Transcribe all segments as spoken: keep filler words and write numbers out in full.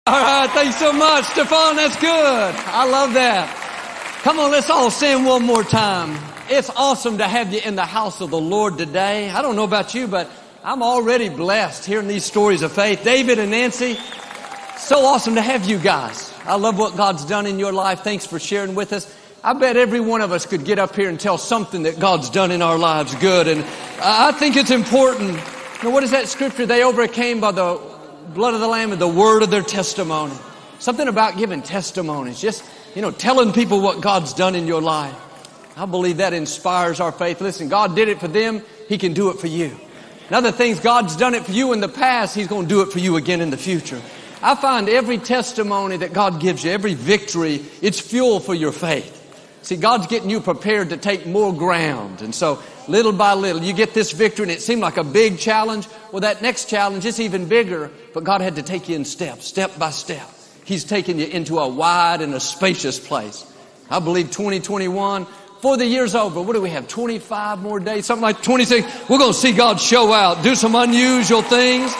All right, thanks so much, Stefan. That's good. I love that. Come on, let's all sing one more time. It's awesome to have you in the house of the Lord today. I don't know about you, but I'm already blessed hearing these stories of faith. David and Nancy, so awesome to have you guys. I love what God's done in your life. Thanks for sharing with us. I bet every one of us could get up here and tell something that God's done in our lives good. And I think it's important. Now, what is that scripture? They overcame by the blood of the Lamb and the word of their testimony. Something about giving testimonies. Just, you know, telling people what God's done in your life. I believe that inspires our faith. Listen, God did it for them. He can do it for you. And other things, God's done it for you in the past. He's going to do it for you again in the future. I find every testimony that God gives you, every victory, it's fuel for your faith. See, God's getting you prepared to take more ground. And so, little by little, you get this victory and it seemed like a big challenge. Well, that next challenge is even bigger, but God had to take you in steps, step by step. He's taking you into a wide and a spacious place. I believe twenty twenty-one, before the year's over, what do we have, twenty-five more days, something like twenty-six? We're going to see God show out, do some unusual things.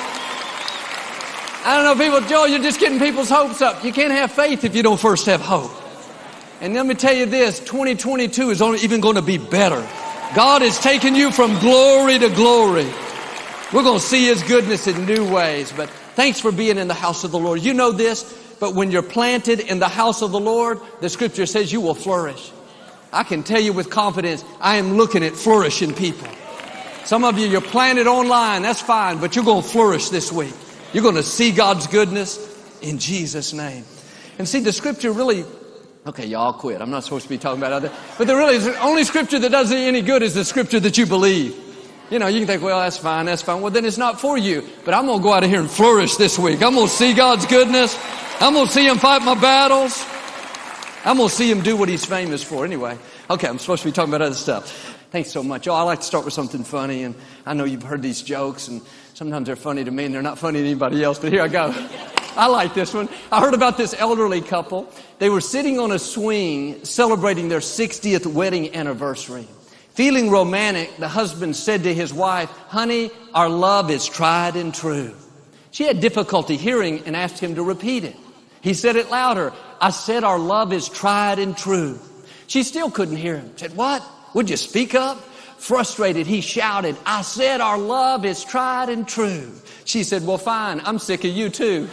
I don't know, people, Joe, you're just getting people's hopes up. You can't have faith if you don't first have hope. And let me tell you this, twenty twenty-two is only even going to be better. God is taking you from glory to glory. We're going to see His goodness in new ways. But thanks for being in the house of the Lord. You know this, but when you're planted in the house of the Lord, the scripture says you will flourish. I can tell you with confidence, I am looking at flourishing people. Some of you, you're planted online, that's fine, but you're going to flourish this week. You're going to see God's goodness in Jesus' name. And see, the scripture really... Okay, y'all quit. I'm not supposed to be talking about other. But there really is the only scripture that does you any good is the scripture that you believe. You know, you can think, well, that's fine, that's fine. Well, then it's not for you. But I'm going to go out of here and flourish this week. I'm going to see God's goodness. I'm going to see Him fight my battles. I'm going to see Him do what He's famous for. Anyway, okay, I'm supposed to be talking about other stuff. Thanks so much. Oh, I like to start with something funny. And I know you've heard these jokes, and sometimes they're funny to me, and they're not funny to anybody else. But here I go. I like this one. I heard about this elderly couple. They were sitting on a swing celebrating their sixtieth wedding anniversary. Feeling romantic, the husband said to his wife, "Honey, our love is tried and true." She had difficulty hearing and asked him to repeat it. He said it louder. "I said our love is tried and true." She still couldn't hear him. Said, "What? Would you speak up?" Frustrated, he shouted, "I said our love is tried and true." She said, "Well, fine. I'm sick of you too."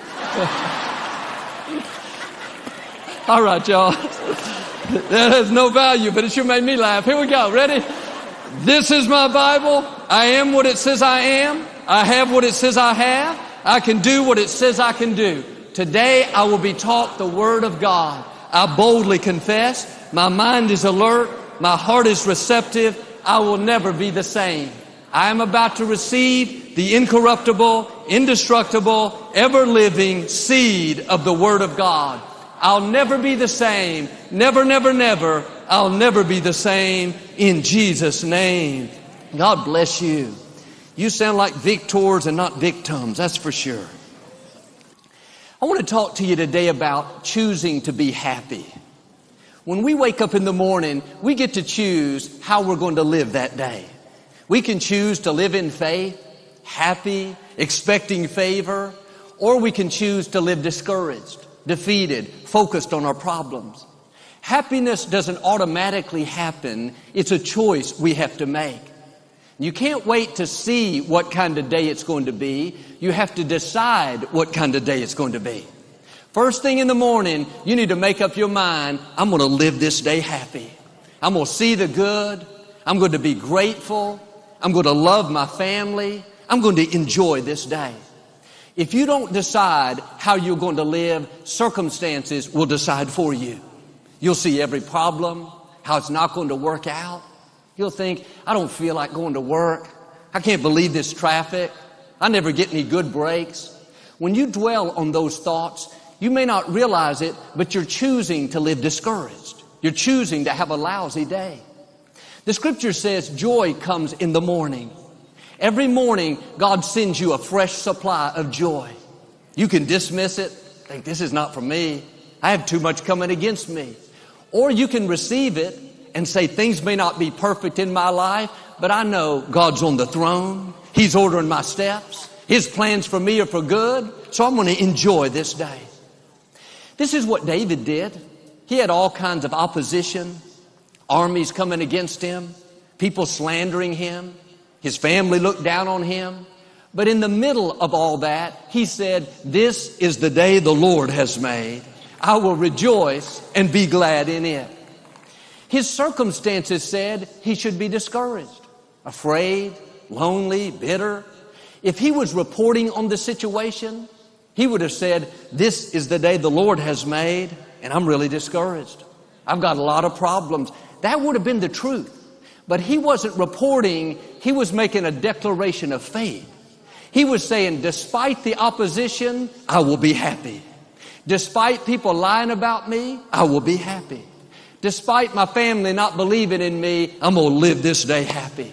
All right, y'all. That has no value, but it sure made me laugh. Here we go. Ready? This is my Bible. I am what it says I am. I have what it says I have. I can do what it says I can do. Today I will be taught the Word of God. I boldly confess. My mind is alert. My heart is receptive. I will never be the same. I am about to receive the incorruptible, indestructible, ever-living seed of the Word of God. I'll never be the same. Never, never, never. I'll never be the same in Jesus' name. God bless you. You sound like victors and not victims, that's for sure. I want to talk to you today about choosing to be happy. When we wake up in the morning, we get to choose how we're going to live that day. We can choose to live in faith, happy, expecting favor, or we can choose to live discouraged, defeated, focused on our problems. Happiness doesn't automatically happen. It's a choice we have to make. You can't wait to see what kind of day it's going to be. You have to decide what kind of day it's going to be. First thing in the morning, you need to make up your mind, I'm going to live this day happy. I'm going to see the good. I'm going to be grateful. I'm going to love my family. I'm going to enjoy this day. If you don't decide how you're going to live, circumstances will decide for you. You'll see every problem, how it's not going to work out. You'll think, I don't feel like going to work. I can't believe this traffic. I never get any good breaks. When you dwell on those thoughts, you may not realize it, but you're choosing to live discouraged. You're choosing to have a lousy day. The scripture says joy comes in the morning. Every morning, God sends you a fresh supply of joy. You can dismiss it, think this is not for me. I have too much coming against me. Or you can receive it and say things may not be perfect in my life, but I know God's on the throne. He's ordering my steps. His plans for me are for good, so I'm going to enjoy this day. This is what David did. He had all kinds of opposition, armies coming against him, people slandering him. His family looked down on him. But in the middle of all that, he said, "This is the day the Lord has made. I will rejoice and be glad in it." His circumstances said he should be discouraged, afraid, lonely, bitter. If he was reporting on the situation, he would have said, "This is the day the Lord has made, and I'm really discouraged. I've got a lot of problems." That would have been the truth. But he wasn't reporting, he was making a declaration of faith. He was saying, despite the opposition, I will be happy. Despite people lying about me, I will be happy. Despite my family not believing in me, I'm going to live this day happy.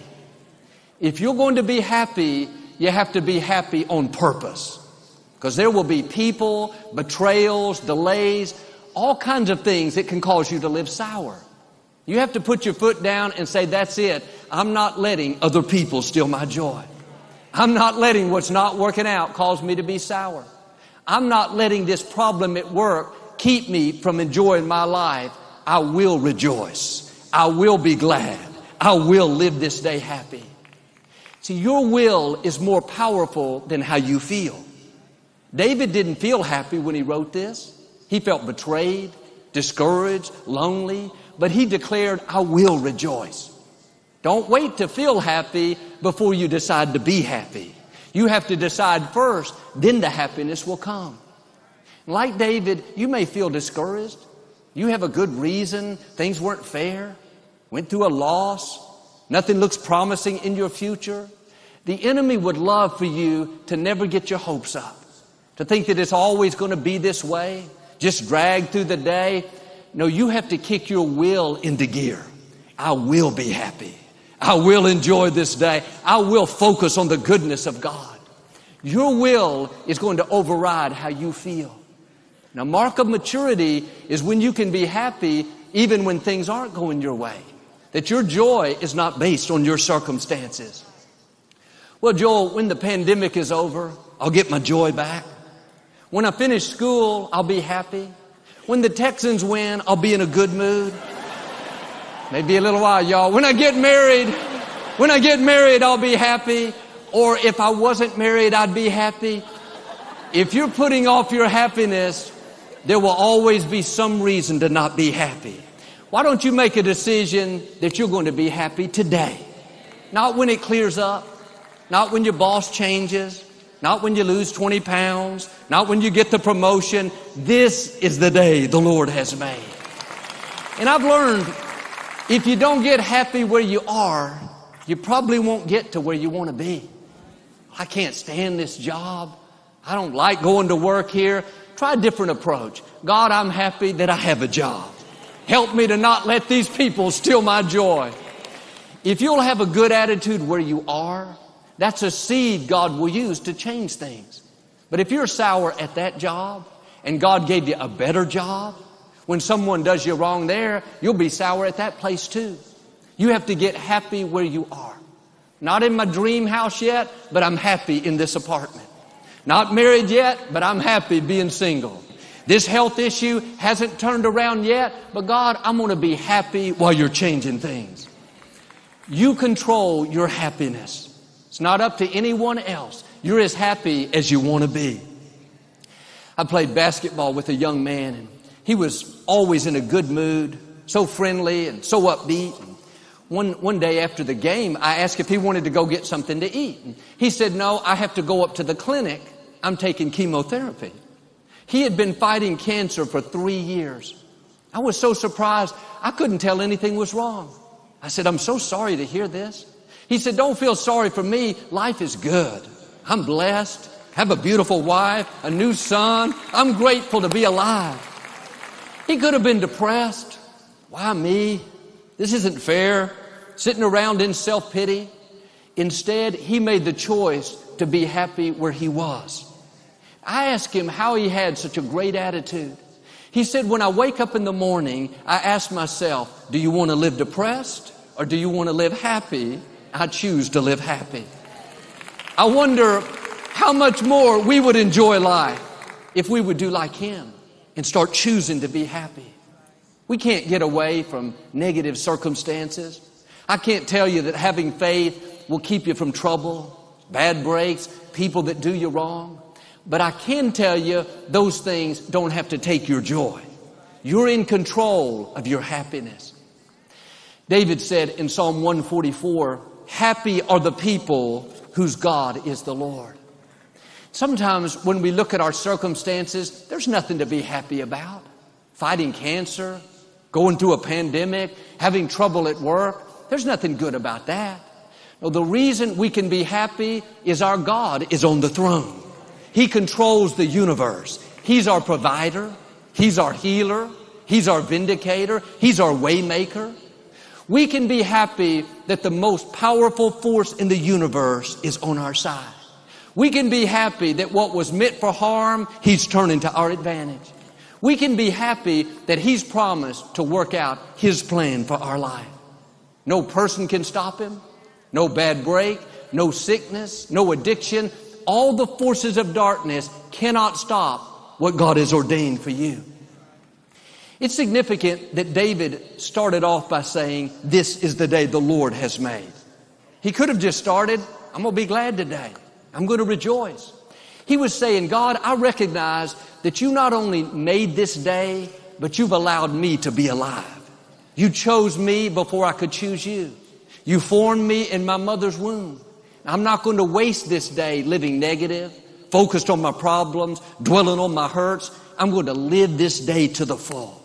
If you're going to be happy, you have to be happy on purpose. Because there will be people, betrayals, delays, all kinds of things that can cause you to live sour. You have to put your foot down and say, that's it. I'm not letting other people steal my joy. I'm not letting what's not working out cause me to be sour. I'm not letting this problem at work keep me from enjoying my life. I will rejoice. I will be glad. I will live this day happy. See, your will is more powerful than how you feel. David didn't feel happy when he wrote this. He felt betrayed, discouraged, lonely, but he declared, I will rejoice. Don't wait to feel happy before you decide to be happy. You have to decide first, then the happiness will come. Like David, you may feel discouraged. You have a good reason. Things weren't fair. Went through a loss. Nothing looks promising in your future. The enemy would love for you to never get your hopes up. To think that it's always going to be this way. Just drag through the day. No, you have to kick your will into gear. I will be happy. I will enjoy this day. I will focus on the goodness of God. Your will is going to override how you feel. Now, mark of maturity is when you can be happy even when things aren't going your way. That your joy is not based on your circumstances. Well, Joel, when the pandemic is over, I'll get my joy back. When I finish school, I'll be happy. When the Texans win, I'll be in a good mood. Maybe a little while, y'all. When I get married, when I get married, I'll be happy. Or if I wasn't married, I'd be happy. If you're putting off your happiness, there will always be some reason to not be happy. Why don't you make a decision that you're going to be happy today? Not when it clears up. Not when your boss changes. Not when you lose twenty pounds. Not when you get the promotion. This is the day the Lord has made. And I've learned, if you don't get happy where you are, you probably won't get to where you want to be. I can't stand this job. I don't like going to work here. Try a different approach. God, I'm happy that I have a job. Help me to not let these people steal my joy. If you'll have a good attitude where you are, that's a seed God will use to change things. But if you're sour at that job and God gave you a better job, when someone does you wrong there, you'll be sour at that place too. You have to get happy where you are. Not in my dream house yet, but I'm happy in this apartment. Not married yet, but I'm happy being single. This health issue hasn't turned around yet, but God, I'm going to be happy while you're changing things. You control your happiness. It's not up to anyone else. You're as happy as you want to be. I played basketball with a young man, and he was always in a good mood, so friendly and so upbeat. And one, one day after the game, I asked if he wanted to go get something to eat. And he said, no, I have to go up to the clinic. I'm taking chemotherapy. He had been fighting cancer for three years. I was so surprised, I couldn't tell anything was wrong. I said, I'm so sorry to hear this. He said, don't feel sorry for me. Life is good. I'm blessed. Have a beautiful wife, a new son. I'm grateful to be alive. He could have been depressed. Why me? This isn't fair. Sitting around in self-pity. Instead, he made the choice to be happy where he was. I asked him how he had such a great attitude. He said, when I wake up in the morning, I ask myself, do you want to live depressed or do you want to live happy? I choose to live happy. I wonder how much more we would enjoy life if we would do like him. and start choosing to be happy. We can't get away from negative circumstances. I can't tell you that having faith will keep you from trouble, bad breaks, people that do you wrong. But I can tell you those things don't have to take your joy. You're in control of your happiness. David said in Psalm one forty-four, happy are the people whose God is the Lord. Sometimes when we look at our circumstances, there's nothing to be happy about. Fighting cancer, going through a pandemic, having trouble at work, there's nothing good about that. No, the reason we can be happy is our God is on the throne. He controls the universe. He's our provider. He's our healer. He's our vindicator. He's our waymaker. We can be happy that the most powerful force in the universe is on our side. We can be happy that what was meant for harm, He's turning to our advantage. We can be happy that He's promised to work out His plan for our life. No person can stop Him. No bad break, no sickness, no addiction. All the forces of darkness cannot stop what God has ordained for you. It's significant that David started off by saying, this is the day the Lord has made. He could have just started, I'm going to be glad today. I'm going to rejoice. He was saying, God, I recognize that you not only made this day, but you've allowed me to be alive. You chose me before I could choose you. You formed me in my mother's womb. I'm not going to waste this day living negative, focused on my problems, dwelling on my hurts. I'm going to live this day to the full.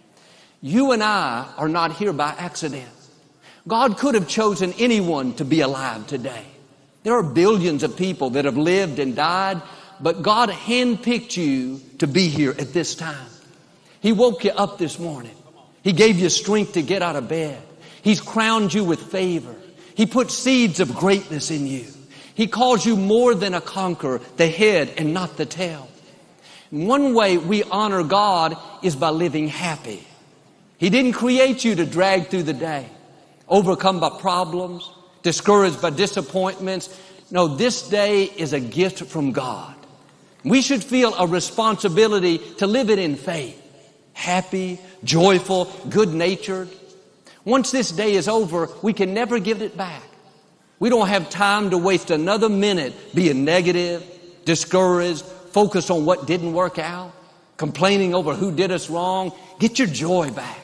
You and I are not here by accident. God could have chosen anyone to be alive today. There are billions of people that have lived and died, but God handpicked you to be here at this time. He woke you up this morning. He gave you strength to get out of bed. He's crowned you with favor. He put seeds of greatness in you. He calls you more than a conqueror, the head and not the tail. And one way we honor God is by living happy. He didn't create you to drag through the day, overcome by problems, discouraged by disappointments. No, this day is a gift from God. We should feel a responsibility to live it in faith. Happy, joyful, good-natured. Once this day is over, we can never give it back. We don't have time to waste another minute being negative, discouraged, focused on what didn't work out, complaining over who did us wrong. Get your joy back.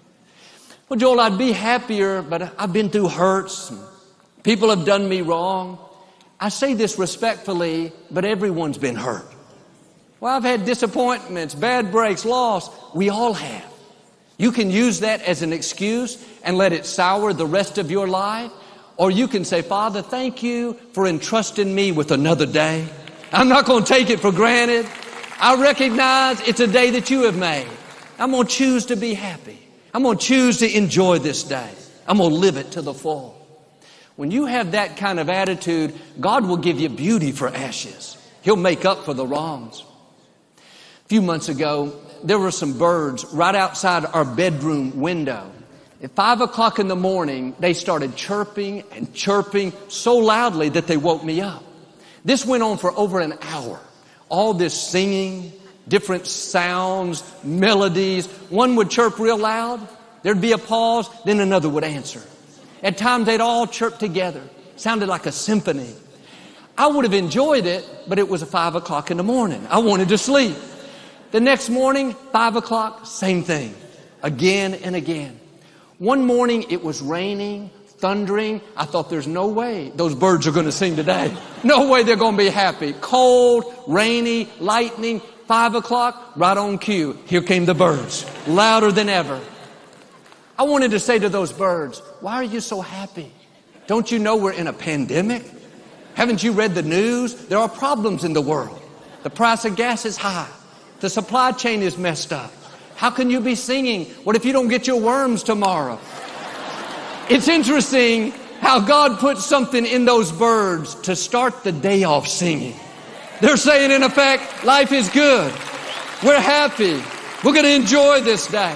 Well, Joel, I'd be happier, but I've been through hurts. People have done me wrong. I say this respectfully, but everyone's been hurt. Well, I've had disappointments, bad breaks, loss. We all have. You can use that as an excuse and let it sour the rest of your life. Or you can say, Father, thank you for entrusting me with another day. I'm not going to take it for granted. I recognize it's a day that you have made. I'm going to choose to be happy. I'm going to choose to enjoy this day. I'm going to live it to the full. When you have that kind of attitude, God will give you beauty for ashes. He'll make up for the wrongs. A few months ago, there were some birds right outside our bedroom window. At five o'clock in the morning, they started chirping and chirping so loudly that they woke me up. This went on for over an hour. All this singing, different sounds, melodies. One would chirp real loud. There'd be a pause. Then another would answer. At times, they'd all chirp together. Sounded like a symphony. I would have enjoyed it, but it was five o'clock in the morning. I wanted to sleep. The next morning, five o'clock, same thing. Again and again. One morning, it was raining, thundering. I thought, there's no way those birds are going to sing today. No way they're going to be happy. Cold, rainy, lightning, five o'clock, right on cue. Here came the birds, louder than ever. I wanted to say to those birds, why are you so happy? Don't you know we're in a pandemic? Haven't you read the news? There are problems in the world. The price of gas is high. The supply chain is messed up. How can you be singing? What if you don't get your worms tomorrow? It's interesting how God put something in those birds to start the day off singing. They're saying, in effect, life is good. We're happy. We're going to enjoy this day.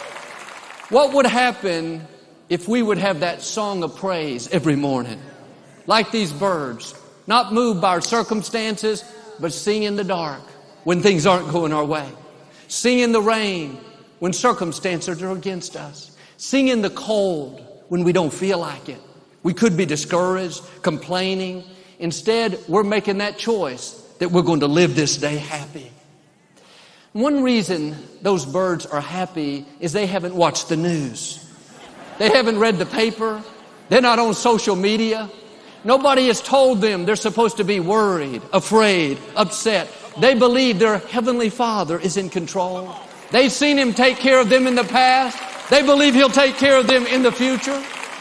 What would happen if we would have that song of praise every morning? Like these birds, not moved by our circumstances, but sing in the dark when things aren't going our way. Sing in the rain when circumstances are against us. Sing in the cold when we don't feel like it. We could be discouraged, complaining. Instead, we're making that choice that we're going to live this day happy. One reason those birds are happy is they haven't watched the news. They haven't read the paper. They're not on social media. Nobody has told them they're supposed to be worried, afraid, upset. They believe their Heavenly Father is in control. They've seen Him take care of them in the past. They believe He'll take care of them in the future.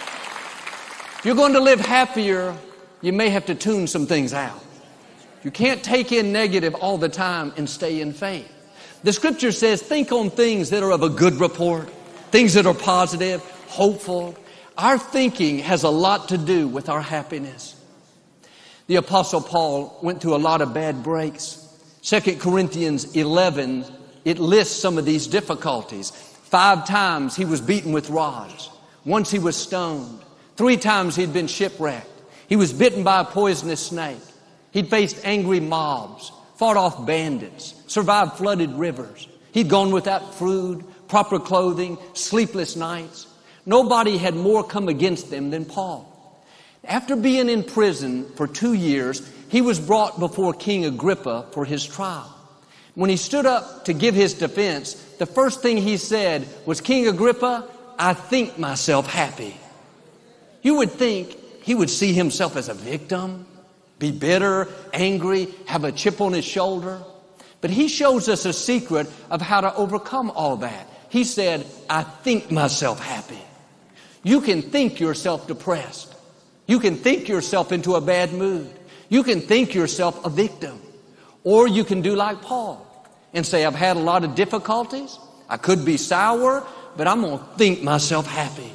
If you're going to live happier, you may have to tune some things out. You can't take in negative all the time and stay in faith. The Scripture says, think on things that are of a good report, things that are positive, hopeful. Our thinking has a lot to do with our happiness. The Apostle Paul went through a lot of bad breaks. Second Corinthians eleven, it lists some of these difficulties. Five times he was beaten with rods. Once he was stoned. Three times he'd been shipwrecked. He was bitten by a poisonous snake. He'd faced angry mobs, fought off bandits, survived flooded rivers. He'd gone without food, proper clothing, sleepless nights. Nobody had more come against them than Paul. After being in prison for two years, he was brought before King Agrippa for his trial. When he stood up to give his defense, the first thing he said was, King Agrippa, I think myself happy. You would think he would see himself as a victim, be bitter, angry, have a chip on his shoulder. But he shows us a secret of how to overcome all that. He said, I think myself happy. You can think yourself depressed. You can think yourself into a bad mood. You can think yourself a victim. Or you can do like Paul and say, I've had a lot of difficulties. I could be sour, but I'm going to think myself happy.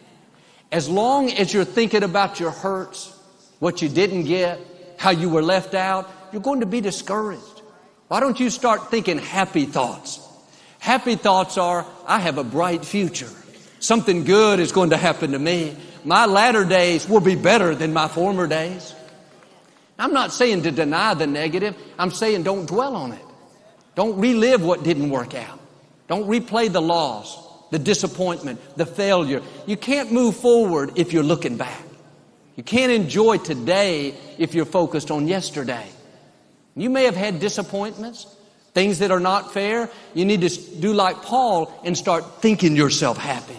As long as you're thinking about your hurts, what you didn't get, how you were left out, you're going to be discouraged. Why don't you start thinking happy thoughts? Happy thoughts are, I have a bright future. Something good is going to happen to me. My latter days will be better than my former days. I'm not saying to deny the negative. I'm saying don't dwell on it. Don't relive what didn't work out. Don't replay the loss, the disappointment, the failure. You can't move forward if you're looking back. You can't enjoy today if you're focused on yesterday. You may have had disappointments, things that are not fair. You need to do like Paul and start thinking yourself happy.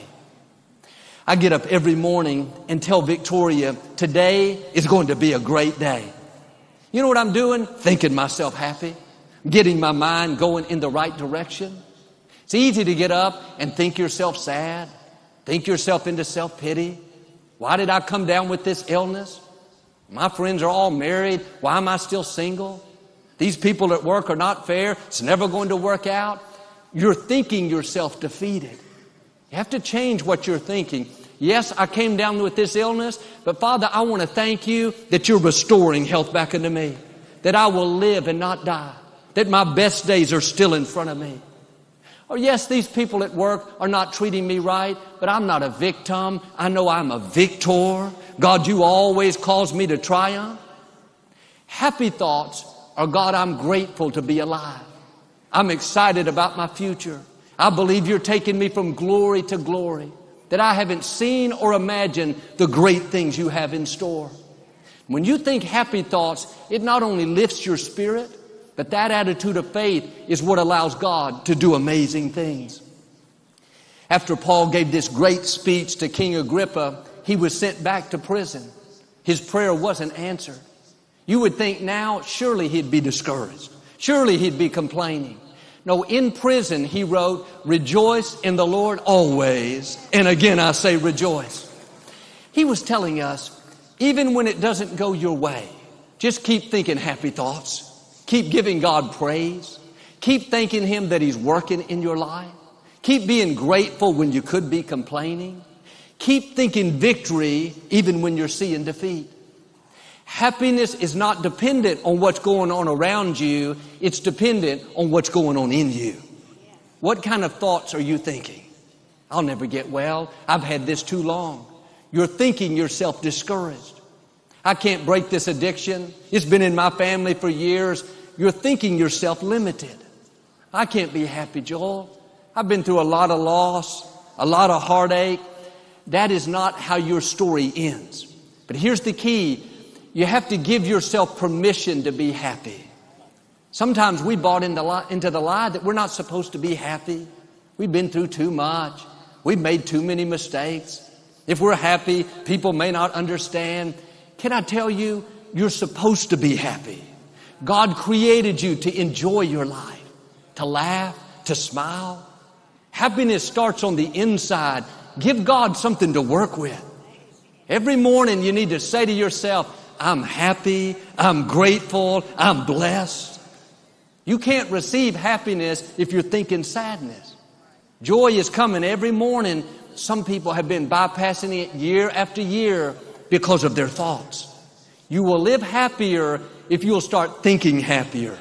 I get up every morning and tell Victoria, today is going to be a great day. You know what I'm doing? Thinking myself happy. Getting my mind going in the right direction. It's easy to get up and think yourself sad. Think yourself into self-pity. Why did I come down with this illness? My friends are all married. Why am I still single? These people at work are not fair. It's never going to work out. You're thinking yourself defeated. You have to change what you're thinking. Yes, I came down with this illness, but Father, I want to thank you that you're restoring health back into me, that I will live and not die, that my best days are still in front of me. Or yes, these people at work are not treating me right, but I'm not a victim. I know I'm a victor. God, you always cause me to triumph. Happy thoughts are, God, I'm grateful to be alive. I'm excited about my future. I believe you're taking me from glory to glory, that I haven't seen or imagined the great things you have in store. When you think happy thoughts, it not only lifts your spirit, but that attitude of faith is what allows God to do amazing things. After Paul gave this great speech to King Agrippa, he was sent back to prison. His prayer wasn't answered. You would think now, surely he'd be discouraged. Surely he'd be complaining. No, in prison he wrote, rejoice in the Lord always. And again I say rejoice. He was telling us, even when it doesn't go your way, just keep thinking happy thoughts. Keep giving God praise. Keep thanking Him that He's working in your life. Keep being grateful when you could be complaining. Keep thinking victory even when you're seeing defeat. Happiness is not dependent on what's going on around you. It's dependent on what's going on in you. What kind of thoughts are you thinking? I'll never get well. I've had this too long. You're thinking yourself discouraged. I can't break this addiction. It's been in my family for years. You're thinking yourself limited. I can't be happy, Joel. I've been through a lot of loss, a lot of heartache. That is not how your story ends. But here's the key. You have to give yourself permission to be happy. Sometimes we bought into the lie that we're not supposed to be happy. We've been through too much. We've made too many mistakes. If we're happy, people may not understand. Can I tell you, you're supposed to be happy. God created you to enjoy your life, to laugh, to smile. Happiness starts on the inside. Give God something to work with. Every morning you need to say to yourself, I'm happy, I'm grateful, I'm blessed. You can't receive happiness if you're thinking sadness. Joy is coming every morning. Some people have been bypassing it year after year because of their thoughts. You will live happier if you'll start thinking happier.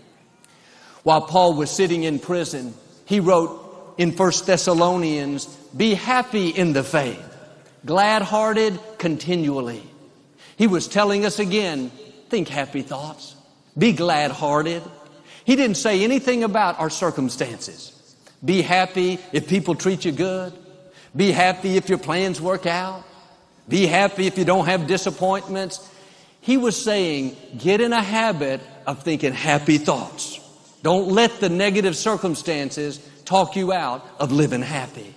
While Paul was sitting in prison, he wrote in First Thessalonians, be happy in the faith, glad-hearted continually. He was telling us again, think happy thoughts, be glad-hearted. He didn't say anything about our circumstances. Be happy if people treat you good. Be happy if your plans work out. Be happy if you don't have disappointments. He was saying, get in a habit of thinking happy thoughts. Don't let the negative circumstances talk you out of living happy.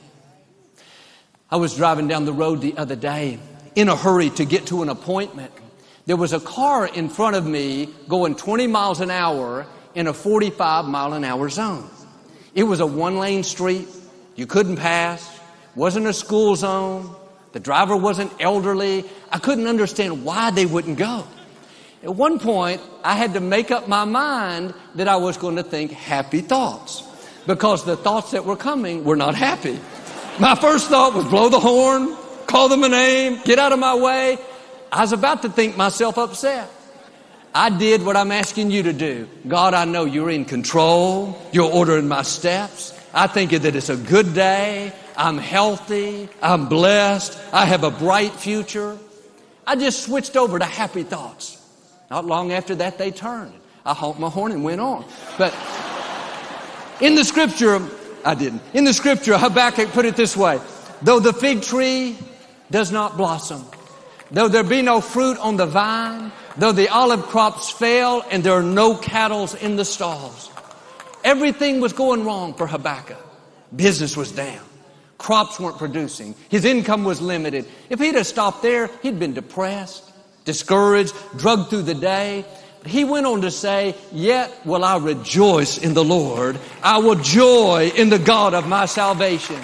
I was driving down the road the other day in a hurry to get to an appointment. There was a car in front of me going twenty miles an hour in a forty-five mile an hour zone. It was a one-lane street. You couldn't pass. Wasn't a school zone. The driver wasn't elderly. I couldn't understand why they wouldn't go. At one point, I had to make up my mind that I was going to think happy thoughts because the thoughts that were coming were not happy. My first thought was blow the horn, call them a name, get out of my way. I was about to think myself upset. I did what I'm asking you to do. God, I know you're in control. You're ordering my steps. I think that it's a good day. I'm healthy. I'm blessed. I have a bright future. I just switched over to happy thoughts. Not long after that, they turned. I honked my horn and went on. But in the scripture, I didn't. In the scripture, Habakkuk put it this way. Though the fig tree does not blossom, though there be no fruit on the vine, though the olive crops fail and there are no cattle in the stalls. Everything was going wrong for Habakkuk. Business was down. Crops weren't producing. His income was limited. If he'd have stopped there, he'd been depressed, discouraged, drugged through the day. But he went on to say, yet will I rejoice in the Lord. I will joy in the God of my salvation.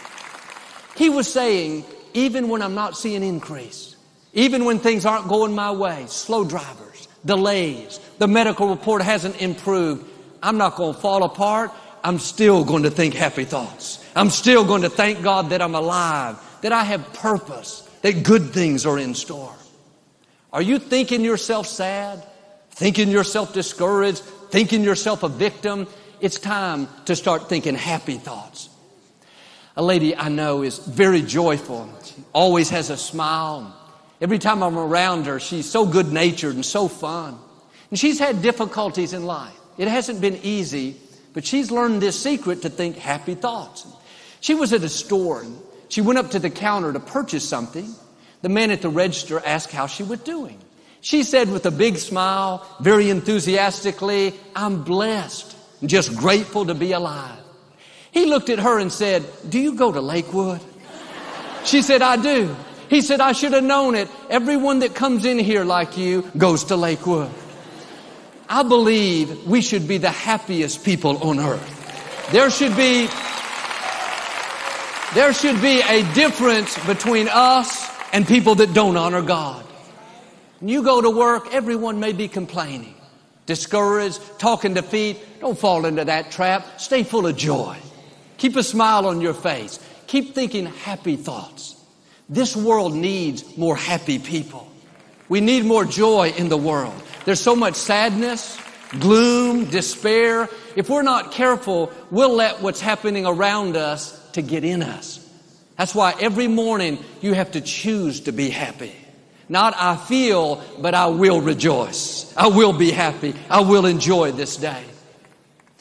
He was saying, even when I'm not seeing increase, even when things aren't going my way, slow drivers, delays, the medical report hasn't improved, I'm not going to fall apart. I'm still going to think happy thoughts. I'm still going to thank God that I'm alive, that I have purpose, that good things are in store. Are you thinking yourself sad, thinking yourself discouraged, thinking yourself a victim? It's time to start thinking happy thoughts. A lady I know is very joyful. She always has a smile. Every time I'm around her, she's so good-natured and so fun. And she's had difficulties in life. It hasn't been easy, but she's learned this secret to think happy thoughts. She was at a store and she went up to the counter to purchase something. The man at the register asked how she was doing. She said with a big smile, very enthusiastically, I'm blessed and just grateful to be alive. He looked at her and said, do you go to Lakewood? She said, I do. He said, I should have known it. Everyone that comes in here like you goes to Lakewood. I believe we should be the happiest people on earth. There should be, there should be a difference between us and people that don't honor God. When you go to work, everyone may be complaining, discouraged, talking defeat. Don't fall into that trap. Stay full of joy. Keep a smile on your face. Keep thinking happy thoughts. This world needs more happy people. We need more joy in the world. There's so much sadness, gloom, despair. If we're not careful, we'll let what's happening around us to get in us. That's why every morning you have to choose to be happy. Not I feel, but I will rejoice. I will be happy. I will enjoy this day.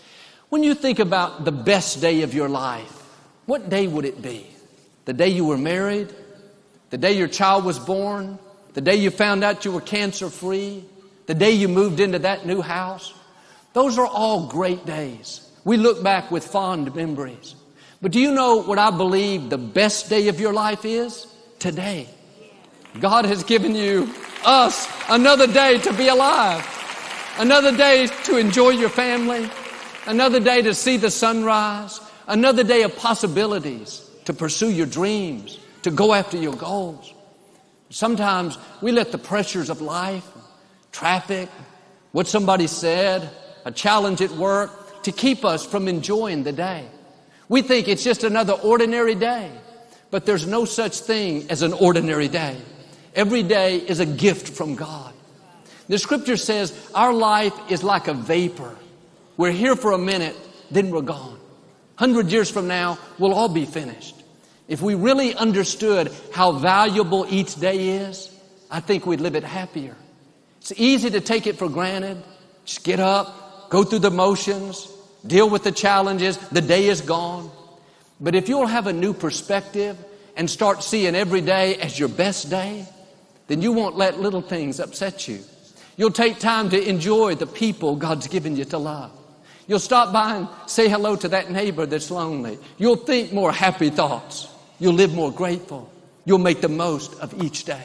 When you think about the best day of your life, what day would it be? The day you were married? The day your child was born? The day you found out you were cancer-free? The day you moved into that new house? Those are all great days. We look back with fond memories. But do you know what I believe the best day of your life is? Today. God has given you, us, another day to be alive. Another day to enjoy your family. Another day to see the sunrise. Another day of possibilities to pursue your dreams, to go after your goals. Sometimes we let the pressures of life, traffic, what somebody said, a challenge at work, to keep us from enjoying the day. We think it's just another ordinary day, but there's no such thing as an ordinary day. Every day is a gift from God. The scripture says our life is like a vapor. We're here for a minute, then we're gone. Hundred years from now, we'll all be finished. If we really understood how valuable each day is, I think we'd live it happier. It's easy to take it for granted. Just get up, go through the motions, deal with the challenges. The day is gone. But if you'll have a new perspective and start seeing every day as your best day, then you won't let little things upset you. You'll take time to enjoy the people God's given you to love. You'll stop by and say hello to that neighbor that's lonely. You'll think more happy thoughts. You'll live more grateful. You'll make the most of each day.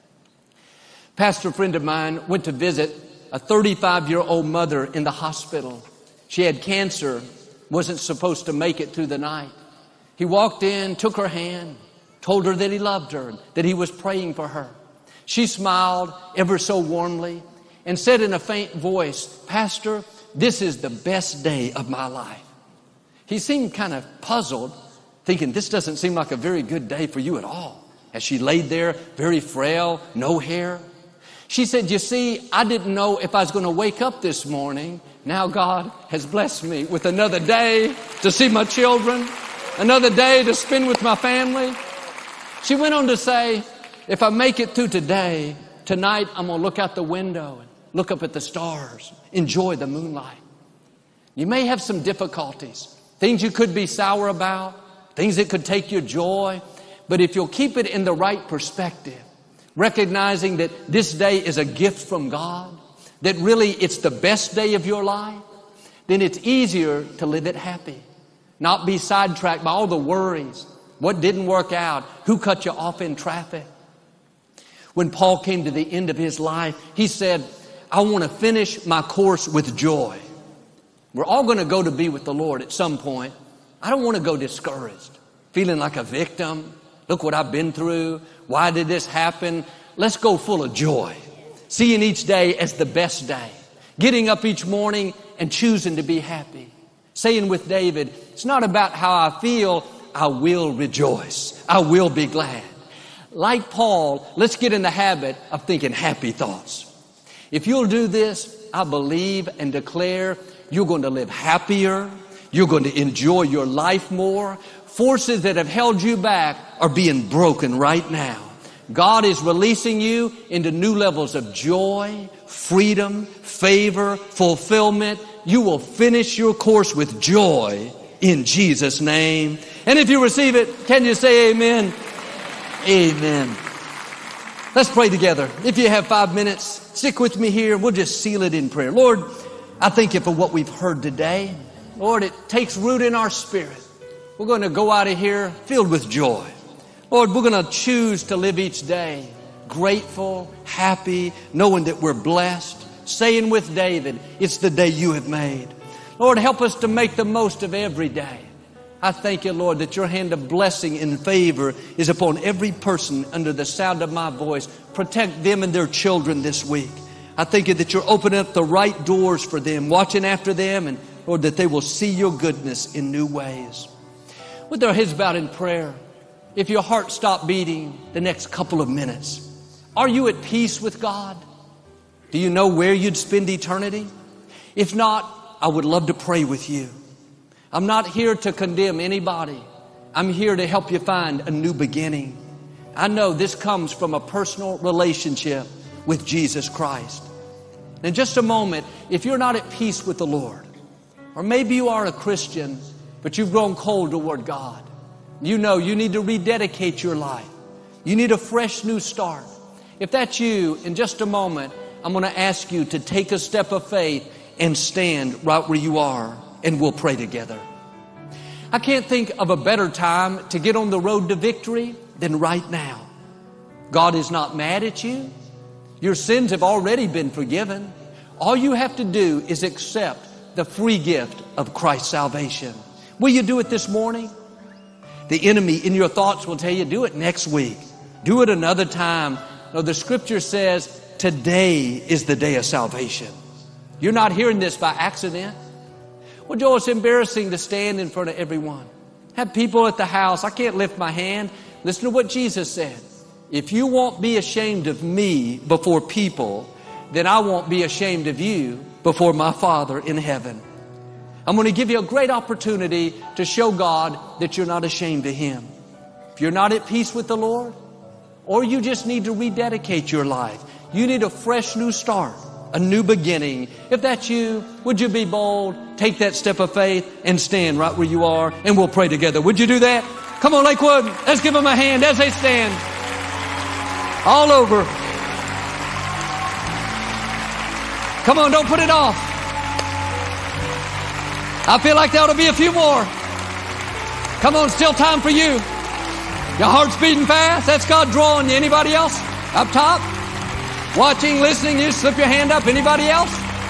Pastor friend of mine went to visit a thirty-five-year-old mother in the hospital. She had cancer, wasn't supposed to make it through the night. He walked in, took her hand, told her that he loved her, that he was praying for her. She smiled ever so warmly and said in a faint voice, "Pastor, this is the best day of my life." He seemed kind of puzzled, thinking this doesn't seem like a very good day for you at all. As she laid there, very frail, no hair. She said, "You see, I didn't know if I was going to wake up this morning. Now God has blessed me with another day to see my children, another day to spend with my family." She went on to say, "If I make it through today, tonight I'm going to look out the window and look up at the stars, enjoy the moonlight." You may have some difficulties, things you could be sour about, things that could take your joy. But if you'll keep it in the right perspective, recognizing that this day is a gift from God, that really it's the best day of your life, then it's easier to live it happy. Not be sidetracked by all the worries. What didn't work out? Who cut you off in traffic? When Paul came to the end of his life, he said, "I want to finish my course with joy." We're all going to go to be with the Lord at some point. I don't want to go discouraged, feeling like a victim. Look what I've been through. Why did this happen? Let's go full of joy, seeing each day as the best day, getting up each morning and choosing to be happy. Saying with David, it's not about how I feel, I will rejoice. I will be glad. Like Paul, let's get in the habit of thinking happy thoughts. If you'll do this, I believe and declare you're going to live happier. You're going to enjoy your life more. Forces that have held you back are being broken right now. God is releasing you into new levels of joy, freedom, favor, fulfillment. You will finish your course with joy in Jesus' name. And if you receive it, can you say amen? Amen. Let's pray together. If you have five minutes, stick with me here. We'll just seal it in prayer. Lord, I thank you for what we've heard today. Lord, it takes root in our spirit. We're going to go out of here filled with joy. Lord, we're going to choose to live each day grateful, happy, knowing that we're blessed. Saying with David, it's the day you have made. Lord, help us to make the most of every day. I thank you, Lord, that your hand of blessing and favor is upon every person under the sound of my voice. Protect them and their children this week. I thank you that you're opening up the right doors for them, watching after them, and Lord, that they will see your goodness in new ways. With their heads bowed in prayer, if your heart stopped beating the next couple of minutes, are you at peace with God? Do you know where you'd spend eternity? If not, I would love to pray with you. I'm not here to condemn anybody. I'm here to help you find a new beginning. I know this comes from a personal relationship with Jesus Christ. In just a moment, if you're not at peace with the Lord, Or maybe you are a Christian, but you've grown cold toward God. You know you need to rededicate your life. You need a fresh new start. If that's you, in just a moment, I'm going to ask you to take a step of faith and stand right where you are, and we'll pray together. I can't think of a better time to get on the road to victory than right now. God is not mad at you. Your sins have already been forgiven. All you have to do is accept the free gift of Christ's salvation. Will you do it this morning? The enemy in your thoughts will tell you, do it next week. Do it another time. No, the scripture says, today is the day of salvation. You're not hearing this by accident. Well, Joel, it's embarrassing to stand in front of everyone. Have people at the house. I can't lift my hand. Listen to what Jesus said. If you won't be ashamed of me before people, then I won't be ashamed of you before my Father in heaven. I'm going to give you a great opportunity to show God that you're not ashamed of Him. If you're not at peace with the Lord, or you just need to rededicate your life, you need a fresh new start, a new beginning. If that's you, would you be bold, take that step of faith, and stand right where you are, and we'll pray together. Would you do that? Come on, Lakewood, let's give them a hand as they stand. All over. Come on, don't put it off. I feel like there ought to be a few more. Come on, still time for you. Your heart's beating fast. That's God drawing you. Anybody else? Up top? Watching, listening, you slip your hand up. Anybody else?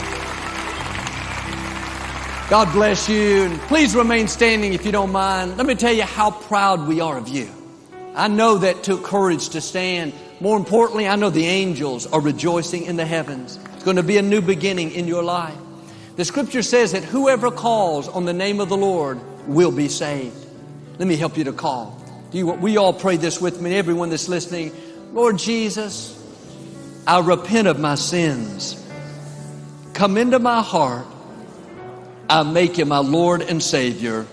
God bless you. And please remain standing if you don't mind. Let me tell you how proud we are of you. I know that took courage to stand. More importantly, I know the angels are rejoicing in the heavens. It's going to be a new beginning in your life. The scripture says that whoever calls on the name of the Lord will be saved. Let me help you to call. Do you, we all pray this with me, everyone that's listening. Lord Jesus, I repent of my sins. Come into my heart. I make you my Lord and Savior.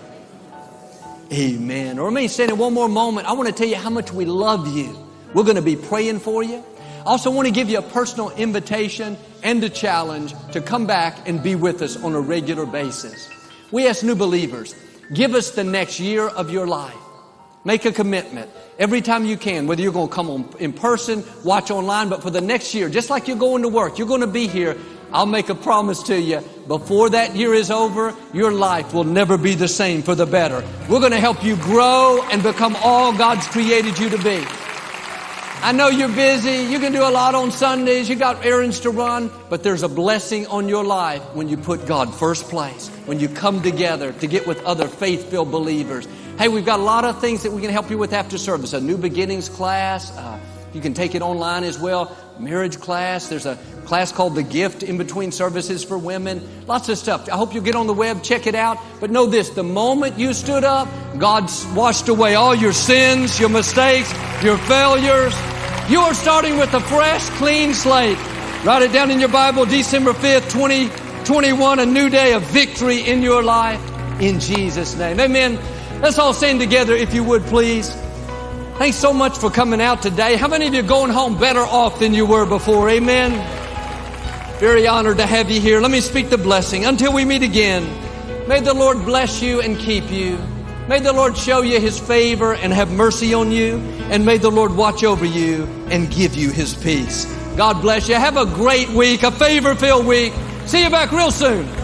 Amen. Or remain standing one more moment. I want to tell you how much we love you. We're going to be praying for you. I also want to give you a personal invitation and a challenge to come back and be with us on a regular basis. We ask new believers, give us the next year of your life. Make a commitment every time you can, whether you're going to come on in person, watch online, but for the next year, just like you're going to work, you're going to be here. I'll make a promise to you. Before that year is over, your life will never be the same for the better. We're going to help you grow and become all God's created you to be. I know you're busy. You can do a lot on Sundays. You got errands to run, but there's a blessing on your life when you put God first place, when you come together to get with other faith-filled believers. Hey, we've got a lot of things that we can help you with after service. A new beginnings class. Uh, you can take it online as well. Marriage class. There's a class called The Gift in between services for women. Lots of stuff. I hope you'll get on the web, check it out. But know this, the moment you stood up, God washed away all your sins, your mistakes, your failures. You are starting with a fresh, clean slate. Write it down in your Bible, December fifth, twenty twenty-one, a new day of victory in your life in Jesus' name. Amen. Let's all sing together if you would, please. Thanks so much for coming out today. How many of you are going home better off than you were before? Amen. Very honored to have you here. Let me speak the blessing. Until we meet again, may the Lord bless you and keep you. May the Lord show you His favor and have mercy on you. And may the Lord watch over you and give you His peace. God bless you. Have a great week, a favor-filled week. See you back real soon.